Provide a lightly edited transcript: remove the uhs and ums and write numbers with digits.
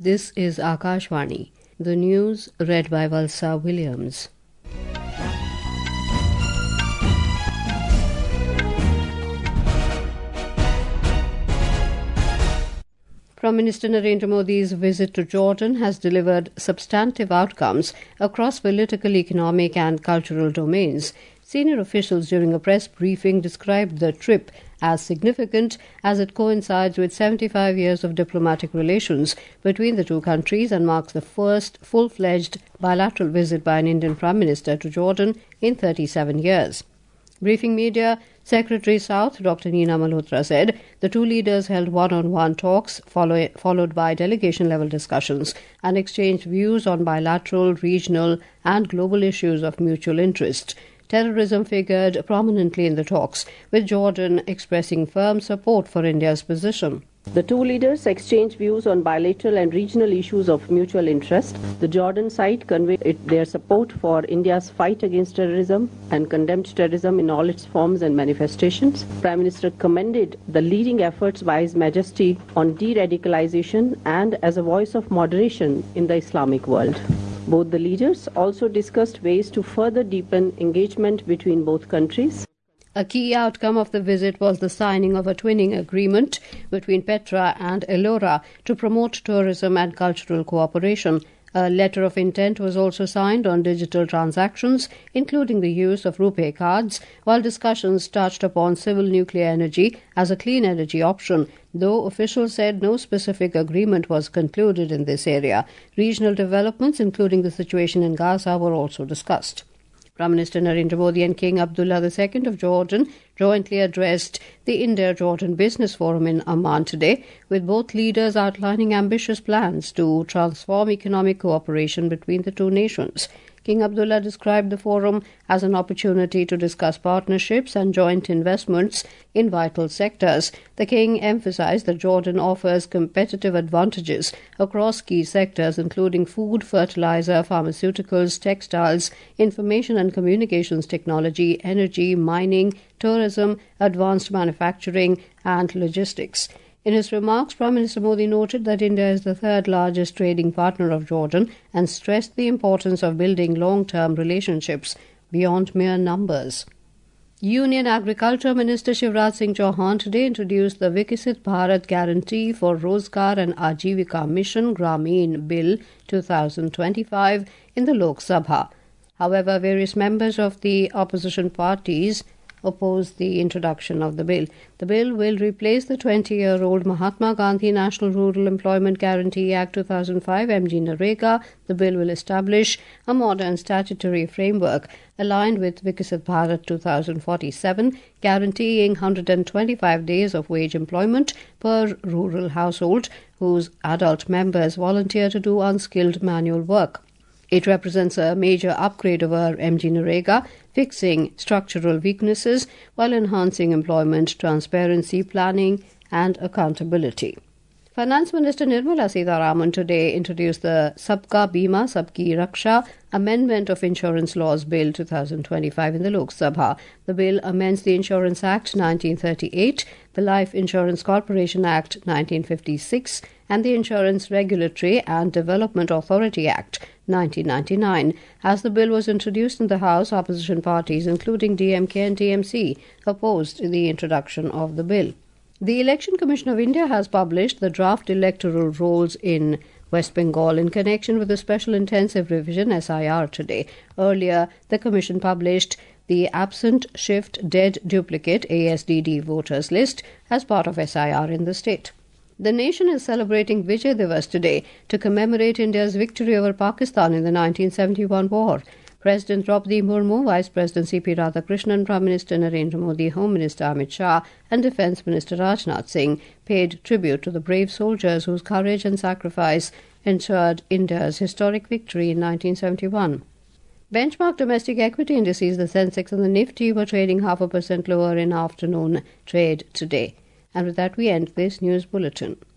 This is Akashvani. The news read by Valsa Williams. Prime Minister Narendra Modi's visit to Jordan has delivered substantive outcomes across political, economic and cultural domains. Senior officials during a press briefing described the trip as significant as it coincides with 75 years of diplomatic relations between the two countries and marks the first full-fledged bilateral visit by an Indian Prime Minister to Jordan in 37 years. Briefing media, Secretary South Dr. Neena Malhotra said the two leaders held one-on-one talks followed by delegation-level discussions and exchanged views on bilateral, regional and global issues of mutual interest. Terrorism figured prominently in the talks, with Jordan expressing firm support for India's position. The two leaders exchanged views on bilateral and regional issues of mutual interest. The Jordan side conveyed their support for India's fight against terrorism and condemned terrorism in all its forms and manifestations. Prime Minister commended the leading efforts by His Majesty on de-radicalization and as a voice of moderation in the Islamic world. Both the leaders also discussed ways to further deepen engagement between both countries. A key outcome of the visit was the signing of a twinning agreement between Petra and Ellora to promote tourism and cultural cooperation. A letter of intent was also signed on digital transactions, including the use of RuPay cards, while discussions touched upon civil nuclear energy as a clean energy option, though officials said no specific agreement was concluded in this area. Regional developments, including the situation in Gaza, were also discussed. Prime Minister Narendra Modi and King Abdullah II of Jordan jointly addressed the India-Jordan Business Forum in Amman today, with both leaders outlining ambitious plans to transform economic cooperation between the two nations. King Abdullah described the forum as an opportunity to discuss partnerships and joint investments in vital sectors. The king emphasized that Jordan offers competitive advantages across key sectors, including food, fertilizer, pharmaceuticals, textiles, information and communications technology, energy, mining, tourism, advanced manufacturing, and logistics. In his remarks, Prime Minister Modi noted that India is the third largest trading partner of Jordan and stressed the importance of building long-term relationships beyond mere numbers. Union Agriculture Minister Shivraj Singh Chauhan today introduced the Viksit Bharat Guarantee for Rozgar and Ajivika Mission Grameen Bill 2025 in the Lok Sabha. However, various members of the opposition parties opposed the introduction of the bill. The bill will replace the 20-year-old Mahatma Gandhi National Rural Employment Guarantee Act 2005 MGNREGA. The bill will establish a modern statutory framework aligned with Viksit Bharat 2047, guaranteeing 125 days of wage employment per rural household whose adult members volunteer to do unskilled manual work. It represents a major upgrade over MGNREGA, fixing structural weaknesses while enhancing employment transparency, planning and accountability. Finance Minister Nirmala Sitharaman today introduced the Sabka Bima Sabki Raksha Amendment of Insurance Laws Bill 2025 in the Lok Sabha. The bill amends the Insurance Act 1938, the Life Insurance Corporation Act 1956 and the Insurance Regulatory and Development Authority Act 1999. As the bill was introduced in the House, opposition parties including DMK and TMC opposed the introduction of the bill. The Election Commission of India has published the draft electoral rolls in West Bengal in connection with the Special Intensive Revision SIR today. Earlier, the Commission published the Absent Shift Dead Duplicate ASDD voters list as part of SIR in the state. The nation is celebrating Vijay Diwas today to commemorate India's victory over Pakistan in the 1971 war. President Draupadi Murmu, Vice President C.P. Radhakrishnan, Prime Minister Narendra Modi, Home Minister Amit Shah and Defence Minister Rajnath Singh paid tribute to the brave soldiers whose courage and sacrifice ensured India's historic victory in 1971. Benchmark domestic equity indices, the Sensex and the Nifty, were trading 0.5% lower in afternoon trade today. And with that, we end this news bulletin.